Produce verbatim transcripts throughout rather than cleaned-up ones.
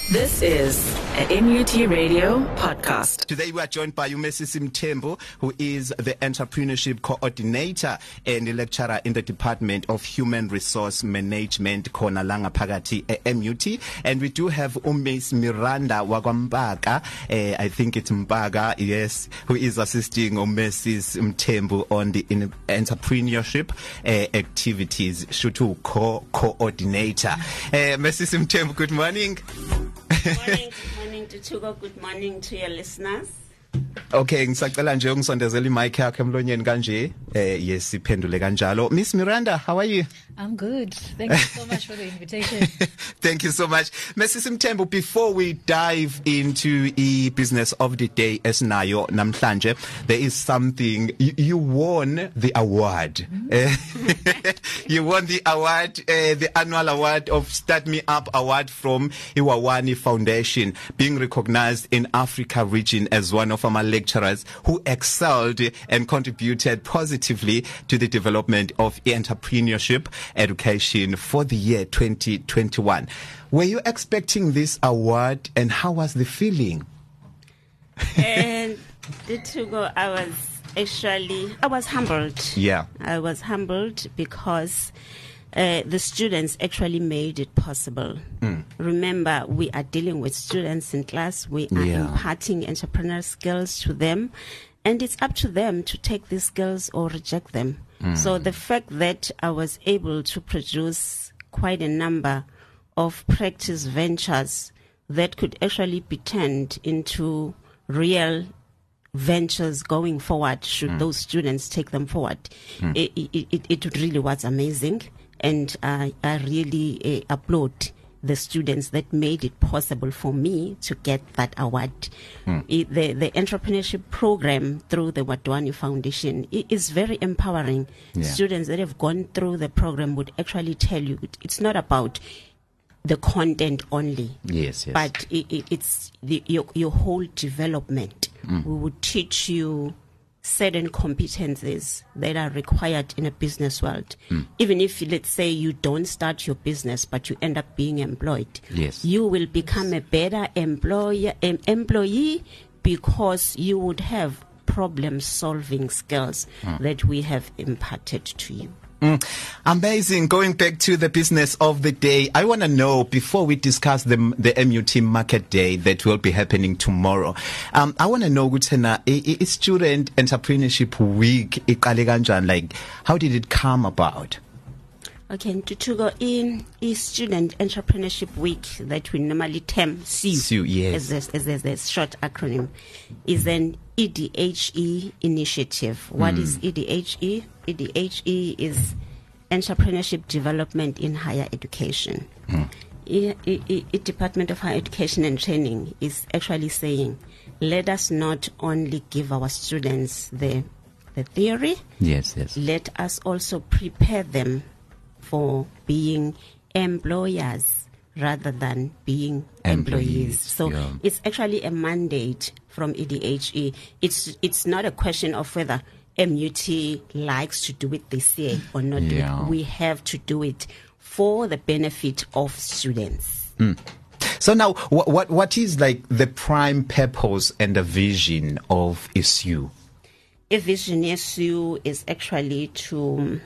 This is a N U T Radio podcast. Today we are joined by Umesisi Mthembu, who is the Entrepreneurship Coordinator and a lecturer in the Department of Human Resource Management, Khona la ngaphakathi e-M U T. And we do have Umis Miranda wakwaMpaka, uh, I think it's Mpaka, yes, who is assisting Umesisi Mthembu on the in entrepreneurship uh, activities, Shutu Co-Coordinator. Uh, Mesisi Mthembu, good morning. Good morning, good morning to Tugo, good morning to your listeners. Okay, ngisacela nje ungisondezela imic yakhe emlonyeni kanje. Eh yes, iphendule kanjalo. Miss Miranda, how are you? I'm good. Thank you so much for the invitation. Thank you so much. Mesisi Mthembu, before we dive into the business of the day esinayo namhlanje, there is something you, you won the award. Mm-hmm. You won the award, uh, the annual award of Start Me Up award from Iwawani Foundation, being recognized in Africa region as one of our lecturers who excelled and contributed positively to the development of entrepreneurship education for the year twenty twenty-one. Were you expecting this award, and how was the feeling? And to go, I was actually, I was humbled. Yeah. I was humbled because uh, the students actually made it possible. Mm. Remember, we are dealing with students in class. We are yeah. imparting entrepreneurial skills to them, and it's up to them to take these skills or reject them. Mm. So the fact that I was able to produce quite a number of practice ventures that could actually be turned into real ventures going forward, should mm. those students take them forward, mm. it, it, it, it really was amazing. And I, I really uh, applaud the students that made it possible for me to get that award. Mm. It, the, the entrepreneurship program through the Wadwani Foundation it is very empowering. Yeah. Students that have gone through the program would actually tell you it's not about the content only, yes, yes. but it, it, it's the, your, your whole development. Mm. We would teach you certain competencies that are required in a business world. Mm. Even if, let's say, you don't start your business, but you end up being employed, yes. you will become a better employer, um, employee because you would have problem-solving skills mm. that we have imparted to you. Mm, amazing. Going back to the business of the day, I want to know, before we discuss the the M U T Market Day that will be happening tomorrow, um, I want to know, Gutena, a, a Student Entrepreneurship Week, like, how did it come about? Okay, to, to go in, is Student Entrepreneurship Week that we normally term S E U, S E U, yes. as, a, as a, a short acronym, is an E D H E initiative. What mm. is E D H E? E D H E is Entrepreneurship Development in Higher Education. Mm. E, e, e, Department of Higher Education and Training is actually saying, let us not only give our students the the theory, yes, yes. let us also prepare them for being employers rather than being employees. employees. So yeah. it's actually a mandate from E D H E. It's it's not a question of whether M U T likes to do it this year or not. Yeah. Do it. We have to do it for the benefit of students. Mm. So now, what, what what is like the prime purpose and the vision of S E U? A vision S E U is actually to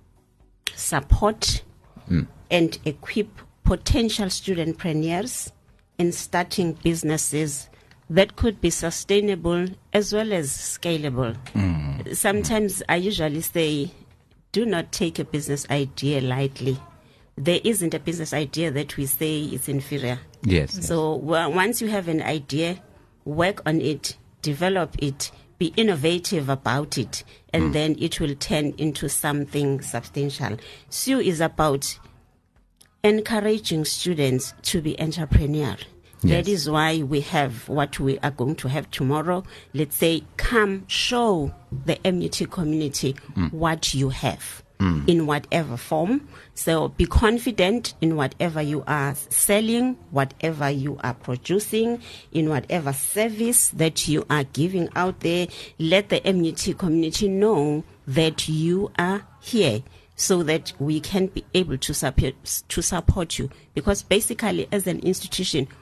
support mm. and equip potential studentpreneurs in starting businesses that could be sustainable as well as scalable. Mm. Sometimes I usually say, do not take a business idea lightly. There isn't a business idea that we say is inferior. Yes. So well, once you have an idea, work on it, develop it, be innovative about it, and mm. then it will turn into something substantial. S E U is about encouraging students to be entrepreneurial. Yes. That is why we have what we are going to have tomorrow. Let's say, come show the M U T community mm. what you have. Mm. In whatever form. So be confident in whatever you are selling, whatever you are producing, in whatever service that you are giving out there. Let the M U T community know that you are here so that we can be able to support, to support you. Because basically, as an institution,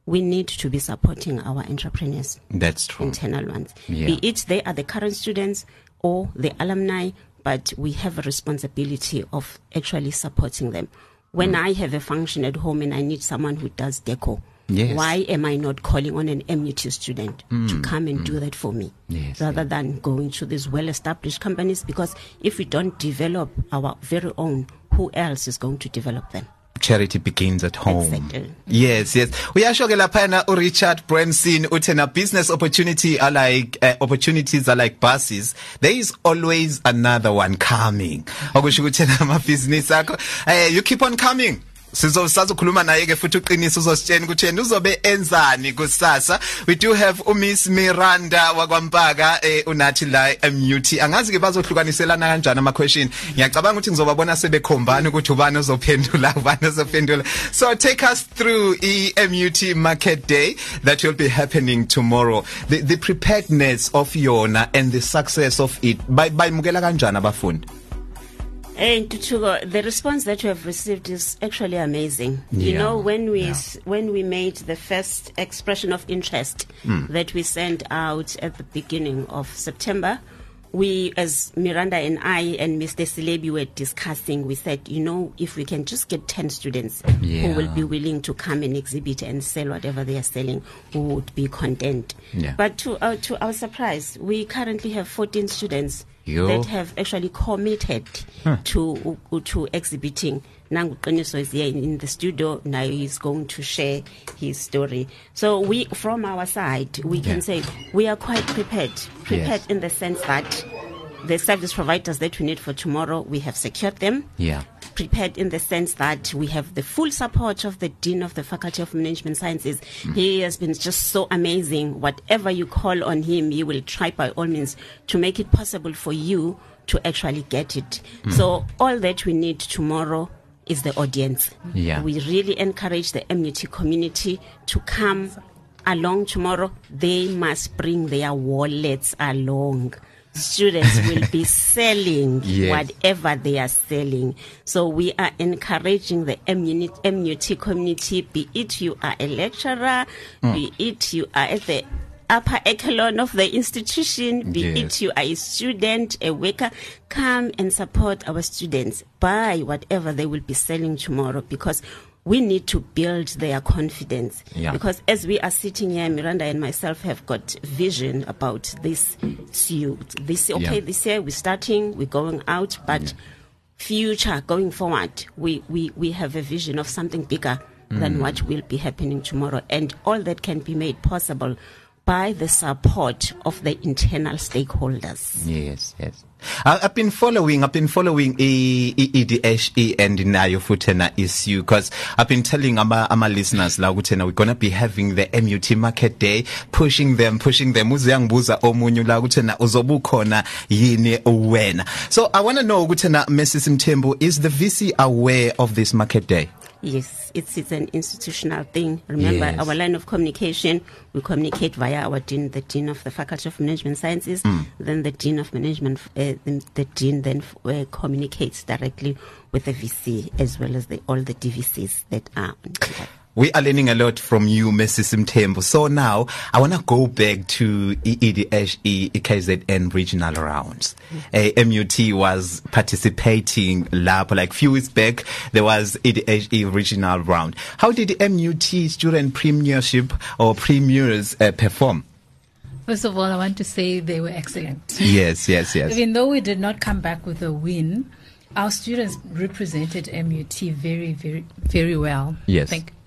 we need to be supporting our entrepreneurs. That's true. Internal ones. Yeah. Be it they are the current students or the alumni, but we have a responsibility of actually supporting them. When mm. I have a function at home and I need someone who does deco, yes. why am I not calling on an M U T student mm. to come and mm. do that for me? Yes, rather yes. than going to these well-established companies? Because if we don't develop our very own, who else is going to develop them? Charity begins at home. Exactly. Yes, yes. Uyasho ke laphana uRichard Branson uthena business opportunity are like uh, opportunities are like buses. There is always another one coming. Okusho ukuthi ama business akho eh you keep on coming. Sizosazokhuluma naye ke futhi uqinisa uzositshela ukuthi yena uzobe enzani kusasa. We do have uMiss Miranda wakwaMpaka eh unathi la M U T. Angazi ke bazohlukaniselana kanjani ama question. Ngiyacabanga ukuthi ngizobabona sebekhombana ukuthi ubani ozophendula ubani ozophendula. So take us through the M U T Market Day that will be happening tomorrow. The the preparedness of yona and the success of it. By by mukela kanjani abafundi? And Tutugo, the response that you have received is actually amazing. Yeah, you know, when we yeah. when we made the first expression of interest mm. that we sent out at the beginning of September, we, as Miranda and I and Mister Silebi were discussing, we said, you know, if we can just get ten students yeah. who will be willing to come and exhibit and sell whatever they are selling, we would be content. Yeah. But to uh, to our surprise, we currently have fourteen students Yo. that have actually committed huh. to uh, to exhibiting. Nangu Qiniso is here in, in the studio. Now he's going to share his story. So we, from our side, we yeah. can say we are quite prepared. Prepared yes. in the sense that the service providers that we need for tomorrow, we have secured them. Yeah. Prepared in the sense that we have the full support of the Dean of the Faculty of Management Sciences. Mm. He has been just so amazing. Whatever you call on him, he will try by all means to make it possible for you to actually get it. Mm. So all that we need tomorrow is the audience. Yeah. We really encourage the M U T community to come along tomorrow. They must bring their wallets along. Students will be selling yes. whatever they are selling. So we are encouraging the M U T community, be it you are a lecturer, mm. be it you are at the upper echelon of the institution, be yes. it you are a student, a worker, come and support our students. Buy whatever they will be selling tomorrow, because we need to build their confidence. Yeah. Because as we are sitting here, Miranda and myself have got vision about this. This okay, yeah. this year we're starting, we're going out, but yeah. future going forward, we, we, we have a vision of something bigger mm. than what will be happening tomorrow. And all that can be made possible by the support of the internal stakeholders. Yes, yes. Uh, I've been following, I've been following E D H E and nayo futena issue, because I've been telling our, our listeners, la utena, we're going to be having the M U T Market Day, pushing them, pushing them. Uziyangbuza omunyu la utena uzobukhona yini uwena. So I want to know, utena, Missus Mthembu, is the V C aware of this Market Day? Yes, it's it's an institutional thing. Remember, yes. our line of communication, we communicate via our dean, the Dean of the Faculty of Management Sciences, mm. then the Dean of Management, uh, the, the Dean then uh, communicates directly with the V C, as well as the, all the D V Cs that are on the We are learning a lot from you, Missus Mthembu. So now I want to go back to E D H E K Z N regional rounds. Mm-hmm. Uh, M U T was participating lab like few weeks back. There was E D H E regional round. How did the M U T student premiership or premiers uh, perform? First of all, I want to say they were excellent. Yes, yes, yes. Even though we did not come back with a win, our students represented M U T very, very, very well. Yes. I think.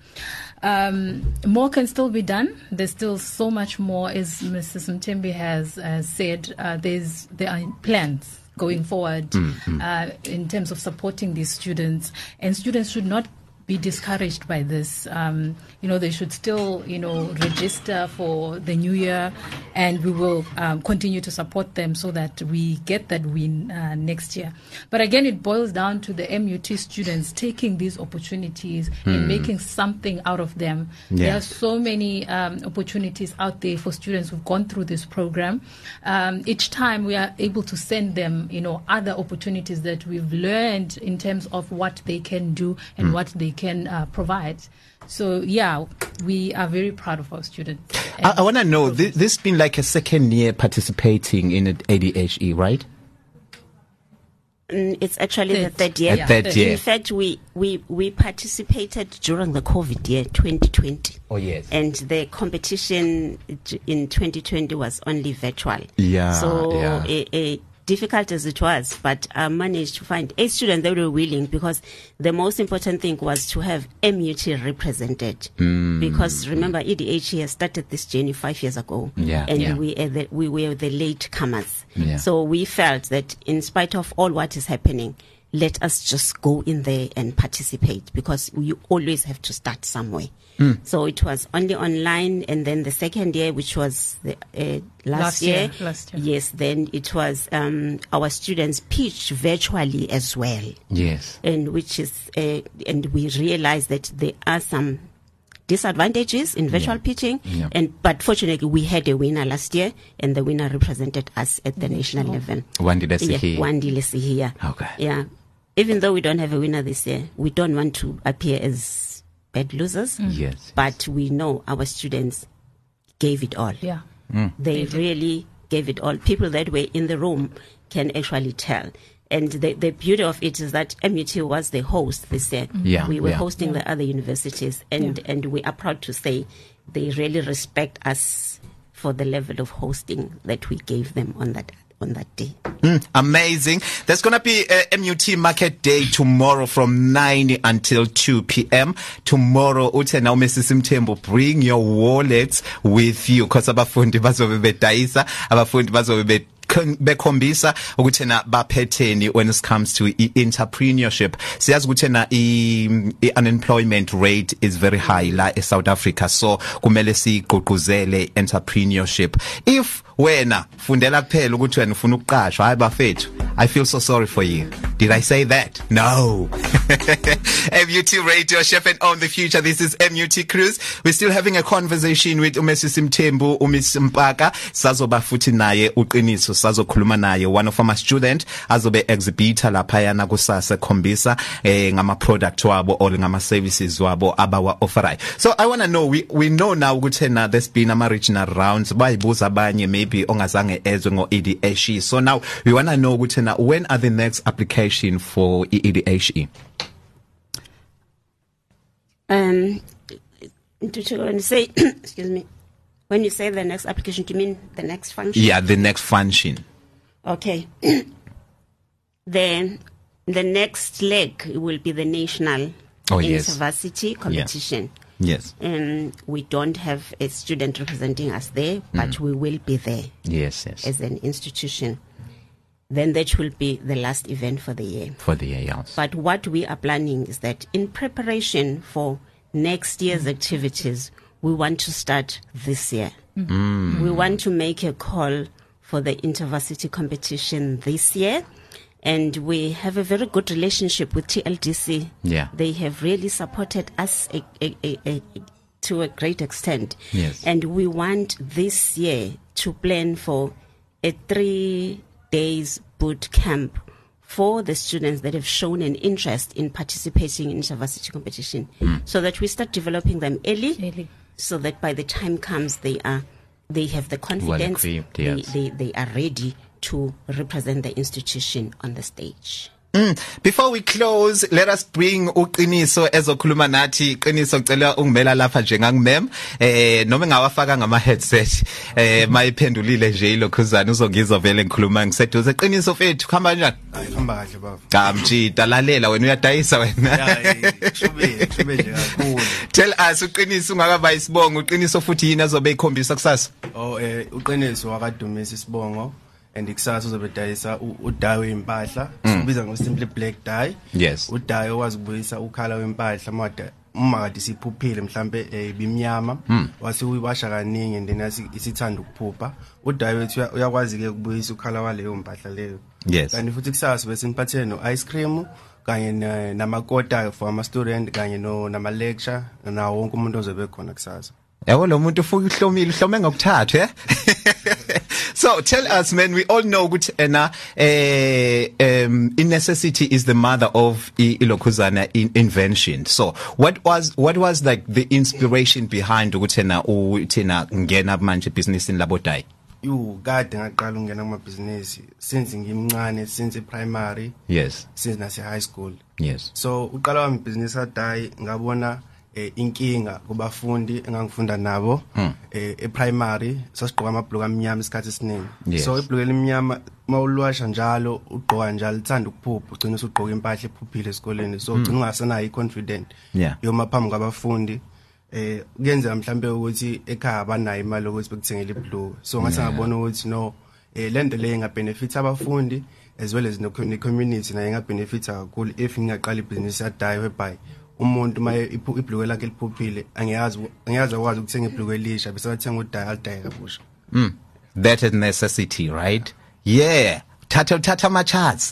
Um, more can still be done. There's still so much more, as Missus Mthembu has, has said. Uh, there's there are plans going forward mm-hmm. uh, in terms of supporting these students, and students should not be discouraged by this. Um, you know, they should still, you know, register for the new year, and we will um, continue to support them so that we get that win uh, next year. But again, it boils down to the M U T students taking these opportunities mm. and making something out of them. Yeah. There are so many um, opportunities out there for students who've gone through this program. Um, each time we are able to send them, you know, other opportunities that we've learned in terms of what they can do and mm. what they can uh, provide. So yeah, we are very proud of our students. I, I want to know, this, this has been like a second year participating in A D H E, right? Mm, it's actually Third. the third year. Yeah. Third year. In fact, we, we, we participated during the COVID year, twenty twenty. Oh, yes. And the competition in twenty twenty was only virtual. Yeah, So yeah. A, a difficult as it was, but I managed to find eight students that were willing, because the most important thing was to have M U T represented. Mm. Because remember, E D H E has started this journey five years ago. Yeah, and yeah. we are the, we were the late comers. Yeah. So we felt that in spite of all what is happening, let us just go in there and participate, because you always have to start somewhere. Mm. So it was only online, and then the second year, which was the, uh, last, Last year, year, last year. yes, then it was um, our students pitched virtually as well, Yes. and which is uh, and we realized that there are some disadvantages in virtual Yeah. pitching, Yeah. and but fortunately we had a winner last year, and the winner represented us at the national level. Wandile Yeah, Sihiya. Wandile Sihiya. Okay. Yeah. Even though we don't have a winner this year, we don't want to appear as bad losers. Yes. But we know our students gave it all. Yeah. They really gave it all. People that were in the room can actually tell. And the, the beauty of it is that M U T was the host this year. Yeah, We were yeah. hosting the other universities, and, and we are proud to say they really respect us for the level of hosting that we gave them on that on that day. Mm, amazing. There's going to be a M U T Market Day tomorrow from nine until two p.m. Tomorrow, uthe now Missus Mthembu, bring your wallets with you, because abafundi bazobe bedayisa, abafundi bazobe be bekhombisa ukuthi na baphetheni when it comes to entrepreneurship. Siyazi ukuthi na i unemployment rate is very high la in South Africa, so kumele sigqugquzele entrepreneurship. If wena fundela kuphela ukuthi wena ufuna ukuqashwa, hayi bafethu, I feel so sorry for you. Did I say that? No. M U T Radio, Chef and Own the Future. This is M U T Cruise. We're still having a conversation with Missus Mthembu, Miss Mpaka. Sazoba futhi naye uqiniso, sazokhuluma naye, one of our student azobe exhibitor lapha yana kusasa khombisa eh ngama product wabo or ngama services wabo abawa offerayo. So I want to know, we we know now ukuthi na there's been ama regional rounds, bayibuza abanye maybe ongazange ezwe ngo E D H E. So now we want to know ukuthi na when are the next application for E D H E? Um, to, when you say, excuse me, when you say the next application, do you mean the next function? Yeah, the next function. Okay. Then the next leg will be the national Oh, yes. university competition. Yes. Um, we don't have a student representing us there, but mm. we will be there. Yes, yes. As an institution. Then that will be the last event for the year. For the year, yes. But what we are planning is that in preparation for next year's activities, we want to start this year. Mm. We want to make a call for the intervarsity competition this year. And we have a very good relationship with T L D C. Yeah. They have really supported us a, a, a, a, to a great extent. Yes. And we want this year to plan for a three days boot camp for the students that have shown an interest in participating in intervarsity competition, mm. so that we start developing them early, early, so that by the time comes they are they have the confidence, well equipped, yes. they, they, they are ready to represent the institution on the stage. Mm. Before we close, let us bring uqiniso ezokhuluma nathi. Qiniso ngicela ungimela lapha njengangimem eh noma ngawafaka ngama headset eh mayiphendulile nje ilokhuzana uzongizwa vele ngikhuluma ngiseduze. Qiniso fethu khamba kanjani? Hayi khamba kahle baba. Kamjita lalela wena uyadayisa wena. Yeah, kushube kushube nje kakhulu. Tell us uqiniso ungakaba isibongo, uqiniso futhi yini azobe ikhombisa kusasa? Oh eh uqiniso wakadumisa isibongo. And ikusasa uzobe dayisa udayi wempahla sibiza ngo simply black dye. Yes. Udayi owazi kubuyisa ukhala wempahla mada uma kade siphuphile mhlambe ibimnyama wase uyiwasha kaningi and then isithanda ukuphupha. Udayi wethu uyakwazi ke ukubuyisa ukhala waleyo mpahla leyo. Yes. Kanti futhi kusasa bese niphathele no ice cream kanye namakota for ama student kanye no nama lecture na wonke umuntu ozobe khona kusasa. Yabo lo muntu ufuka uhlomile uhlome ngokuthathu eh So tell us, man, we all know that uh, um, necessity is the mother of Ilokhuzana in invention. So what was what was like the inspiration behind ukuthena uthena ngena manje business in Labodai? You kade ngaqala ungena kuma business since ngimncane, since primary, yes, since nase high school, yes. So uqala wami business adai ngabona eh, inkinga kubafundi engangifunda nabo hmm. eh, e primary sasiqoka amabhluku amnyama isikhathi esiningi, yes. So ibhluku elimnyama mawulwasha njalo uqoka njalo uthanda ukuphupha ugcina usuqoka impahla ephuphile esikoleni, so ugcina ungasena i confident yeah. yoma phambi kwabafundi eh kuyenza mhlambe ukuthi ekhaya abanayo imali ukuthi bekuthengele ibhluku, so ngase ngabona ukuthi no eh lento le inga benefit abafundi as well as the community na inga benefit kakhulu if ngingaqala ibusiness yadai whereby umuntu maye ibhluku lakhe liphuphile angiyazi angiyazi akwazi ukuthenga ibhluku elisha bese wathenga udai aldai kabusha. Mm. That is necessity, right? Yeah. Tata tata my chance.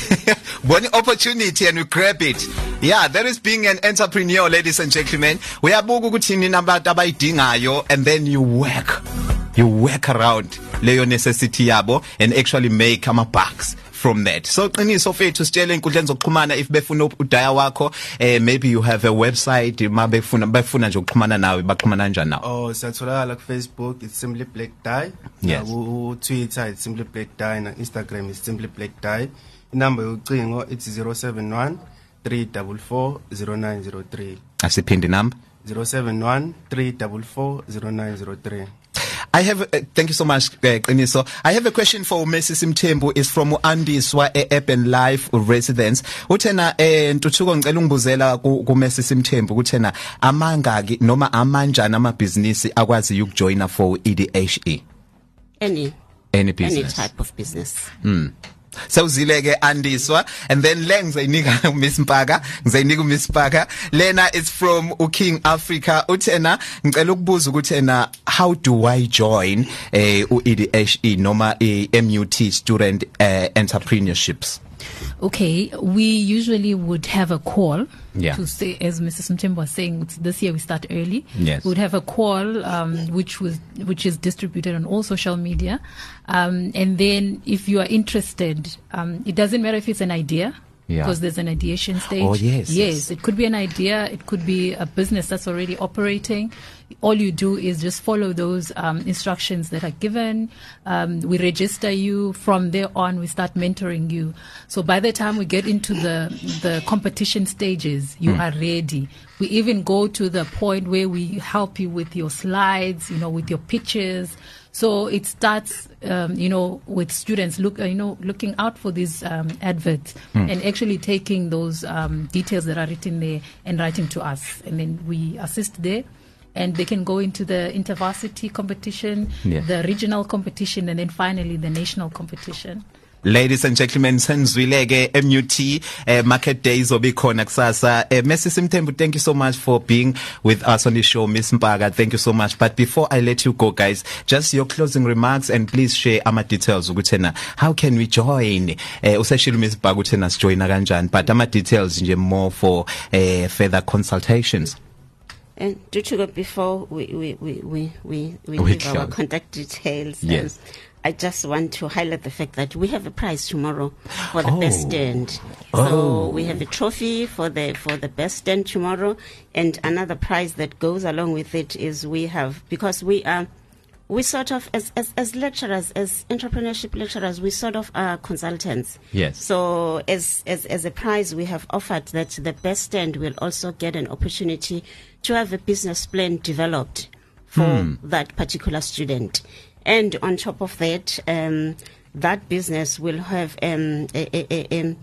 One opportunity and we grab it. Yeah, that is being an entrepreneur, ladies and gentlemen. We are bukukuthini nabantu abayidingayo and then you work. You work around leyo necessity yabo and actually make ama bucks from that. So qiniso fethu sitshele inkundleni zokuxhumana if befuna udaya wakho, eh maybe you have a website mabefuna befuna nje ukuxhumana nawe baxhumana kanjani nawe? Oh, siyatholakala ku Facebook it's Simply Black Dye. Yes. Ku Twitter it's Simply Black Dye na Instagram it's Simply Black Dye. Inamba yocingo it's zero seven one three four four zero nine zero three. Asiphinde number zero seven one three four four zero nine zero three. I have, uh, thank you so much, uh, Qiniso. I have a question for Missus Mthembu. It's from Andiswa, a Urban Life residence. Uthena, eh, ntuthuko ngicela ungibuzela ku Missus Mthembu. Uthena, amangaki noma amanjani amabhizinisi akwazi ukujoina for E D H E? Any. Any business. Any type of business. Hmm. So zileke Andiswa and then le ngizayinika Miss Mpaka ngizayinika Miss Mpaka lena is from uKing Africa uthena ngicela ukubuza ukuthena how do I join eh u E D H E noma i M U T student uh, entrepreneurships? Okay, we usually would have a call yeah. to say, as Missus Mthembu was saying, this year we start early. Yes. We would have a call, um, which was, which is distributed on all social media. Um, and then if you are interested, um, it doesn't matter if it's an idea. Yeah. Because there's an ideation stage. Oh, yes, yes. Yes. It could be an idea. It could be a business that's already operating. All you do is just follow those um, instructions that are given. Um, we register you. From there on, we start mentoring you. So by the time we get into the the competition stages, you mm. are ready. We even go to the point where we help you with your slides, you know, with your pictures. So it starts, um, you know, with students look, uh, you know, looking out for these um, adverts mm. and actually taking those um, details that are written there and writing to us, and then we assist there, and they can go into the intervarsity competition, yes. the regional competition, and then finally the national competition. Ladies and gentlemen, senizwileke M U T uh, Market Days obikhona kusasa. Uh, Missus Mthembu, thank you so much for being with us on the show. Miss Mpaka, thank you so much. But before I let you go, guys, just your closing remarks and please share ama details ukuthena how can we join? Uh, usashilo Miss Mpaka ukuthena sijoina kanjani, but ama details nje more for uh, further consultations. And do you go before we we we we we, we, we give our contact details? Yes. Um, I just want to highlight the fact that we have a prize tomorrow for the oh. best stand. Oh. So we have a trophy for the for the best stand tomorrow, and another prize that goes along with it is we have, because we are we sort of as as, as lecturers, as entrepreneurship lecturers, we sort of are consultants. Yes. So as as as a prize, we have offered that the best stand will also get an opportunity to have a business plan developed for hmm. that particular student. And on top of that, um, that business will have um, a, a, a,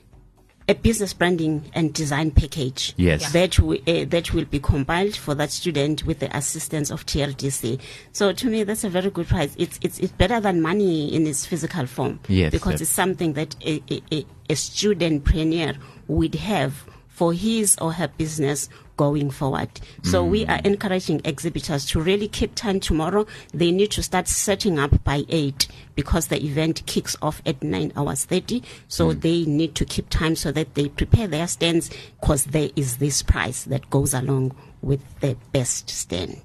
a business branding and design package. Yes. That, w- uh, that will be compiled for that student with the assistance of T R D C. So to me, that's a very good prize. It's it's, it's better than money in its physical form. Yes. Because yes. it's something that a, a, a studentpreneur would have for his or her business going forward. So mm. we are encouraging exhibitors to really keep time tomorrow. They need to start setting up by eight because the event kicks off at nine hours thirty. So mm. they need to keep time so that they prepare their stands, because there is this prize that goes along with the best stand.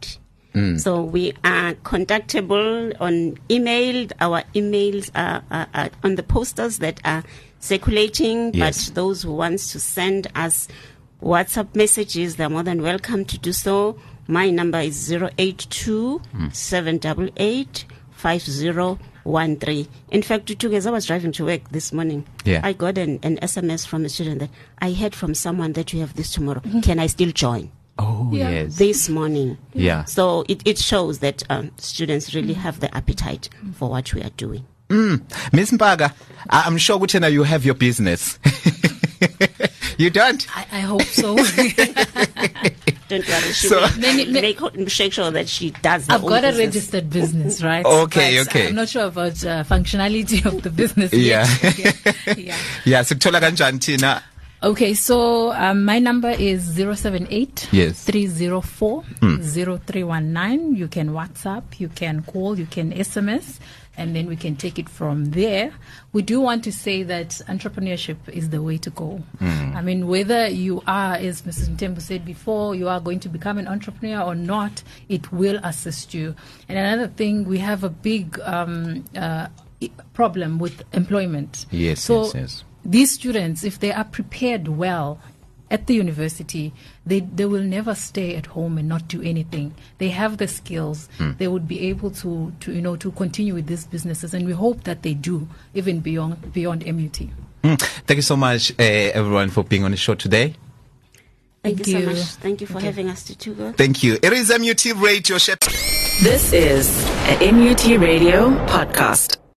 Mm. So we are contactable on email. Our emails are, are, are on the posters that are circulating. Yes. But those who want to send us WhatsApp messages, they're more than welcome to do so. My number is zero eight two, seven eight eight, five zero one three. In fact, Tutuga, as I was driving to work this morning, yeah. I got an, an S M S from a student that I heard from someone that you have this tomorrow. Mm-hmm. Can I still join? Oh, yeah. yes. This morning. Yeah. So it, it shows that um, students really have the appetite for what we are doing. Mm. Miss Mpaga, I'm sure Gutena, you have your business. You don't? I, I hope so. Don't worry. She So- will Many- make, make sure that she does her I've own got a business. registered business, right? Okay, But okay. I'm not sure about uh, functionality of the business Yeah. yet. yeah. yeah. Yeah, sikuthola kanjani thina? Okay, so um, my number is zero seven eight, Yes. three zero four, zero three one nine. You can WhatsApp, you can call, you can S M S, and then we can take it from there. We do want to say that entrepreneurship is the way to go. I mean, whether you are, as Missus Mtembu said before, you are going to become an entrepreneur or not, it will assist you. And another thing, we have a big um, uh, i- problem with employment. Yes, so yes, yes. These students, if they are prepared well at the university, they, they will never stay at home and not do anything. They have the skills. Mm. They would be able to, to, you know, to continue with these businesses. And we hope that they do, even beyond, beyond M U T. Mm. Thank you so much, uh, everyone, for being on the show today. Thank, Thank you so you. much. Thank you for having us, Tutuga. Thank you. It is M U T Radio. This is a M U T Radio podcast.